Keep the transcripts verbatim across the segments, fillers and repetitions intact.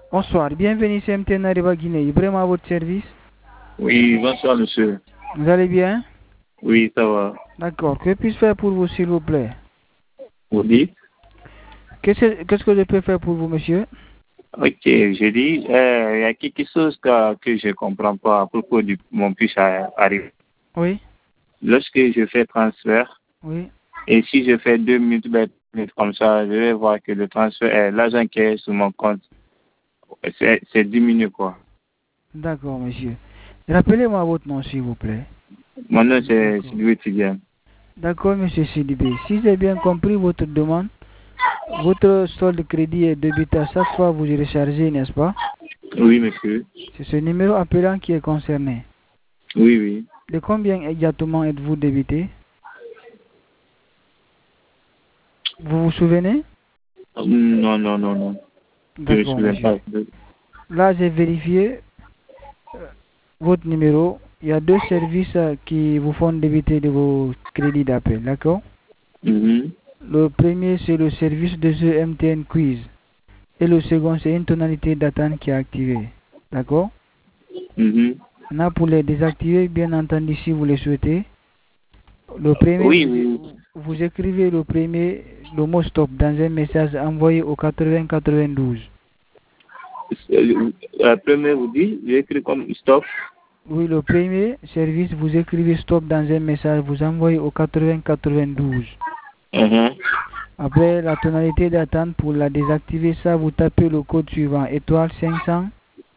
Bonsoir, bienvenue chez M T N Arriva Guinée. Vraiment à votre service? Oui, bonsoir monsieur. Vous allez bien? Oui, ça va. D'accord. Que puis-je faire pour vous, s'il vous plaît? Vous dites? Qu'est-ce qu'est-ce que je peux faire pour vous, monsieur? Ok, je dis, euh, il y a quelque chose que, que je ne comprends pas à propos de mon puce arrive. Oui. Lorsque je fais transfert, Oui. et si je fais deux minutes, ben, minutes comme ça, je vais voir que le transfert, euh, l'argent qui est sur mon compte, c'est, c'est diminué quoi. D'accord, monsieur. Rappelez-moi votre nom, s'il vous plaît. Mon nom, c'est Sylvie Tidiane. D'accord, monsieur Sidibé. Si j'ai bien compris votre demande, votre solde de crédit est débité à chaque fois que vous rechargez, n'est-ce pas? Oui, monsieur. C'est ce numéro appelant qui est concerné. Oui, oui. De combien exactement êtes-vous débité? Vous vous souvenez? Non, non, non, non. Je ne me D'accord, souviens monsieur. pas. Là, j'ai vérifié euh, votre numéro. Il y a deux services euh, qui vous font débiter de vos crédits d'appel, d'accord? Mhm. Le premier, c'est le service de jeu M T N Quiz. Et le second, c'est une tonalité d'attente qui est activée, d'accord? Mhm. Maintenant, pour les désactiver, bien entendu, si vous le souhaitez, le premier, Oui, vous, oui. vous écrivez le premier, le mot stop dans un message envoyé au quatre-vingts quatre-vingt-douze. La première vous dit, j'ai écrit comme stop. Oui, le premier service, vous écrivez stop dans un message, vous envoyez au quatre-vingts quatre-vingt-douze. Mhm. Après, la tonalité d'attente, pour la désactiver, ça, vous tapez le code suivant, étoile cinq cents,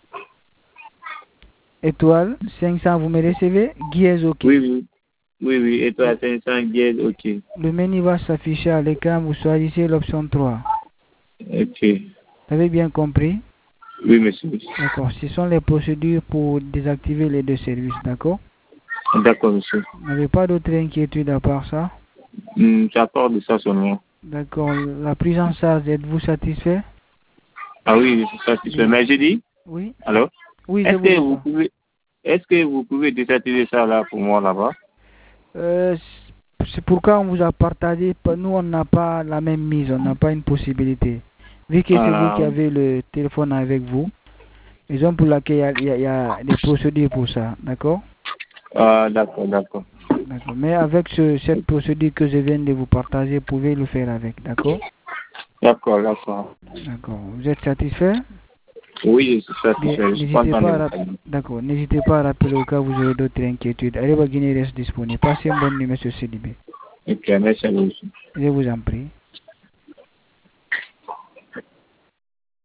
étoile cinq cents, vous me recevez, Guiez OK. Oui, oui. Oui, oui, étoile cinq cents, guide, ok. Le menu va s'afficher à l'écran, vous choisissez l'option trois. Ok. Vous avez bien compris? Oui, monsieur. D'accord, ce sont les procédures pour désactiver les deux services, d'accord? D'accord, monsieur. Vous n'avez pas d'autres inquiétudes à part ça? Hmm, J'apporte de ça seulement. D'accord, la prise en charge, êtes-vous satisfait? Ah oui, je suis satisfait. Mais je dis, Oui? alors, Oui, je est-ce vous que vous entends. pouvez, est-ce que vous pouvez désactiver ça là pour moi là-bas? Euh, c'est pourquoi on vous a partagé. Nous, on n'a pas la même mise, on n'a pas une possibilité. Vu que c'est vous qui Ah, avez le téléphone avec vous, raison pour laquelle il y, y, y a des procédures pour ça, d'accord? ah d'accord, d'accord. D'accord. Mais avec ce, cette procédure que je viens de vous partager, vous pouvez le faire avec, d'accord? D'accord, d'accord. D'accord. Vous êtes satisfait? Oui, je suis Bien, satisfait. Je suis n'hésitez content de pas à vous rap- parler. d'accord, n'hésitez pas à rappeler au cas où vous aurez d'autres inquiétudes. Arriva Guinée reste disponible. Passez une bonne nuit, monsieur Sidibé. Ok, merci à vous aussi. Je vous en prie.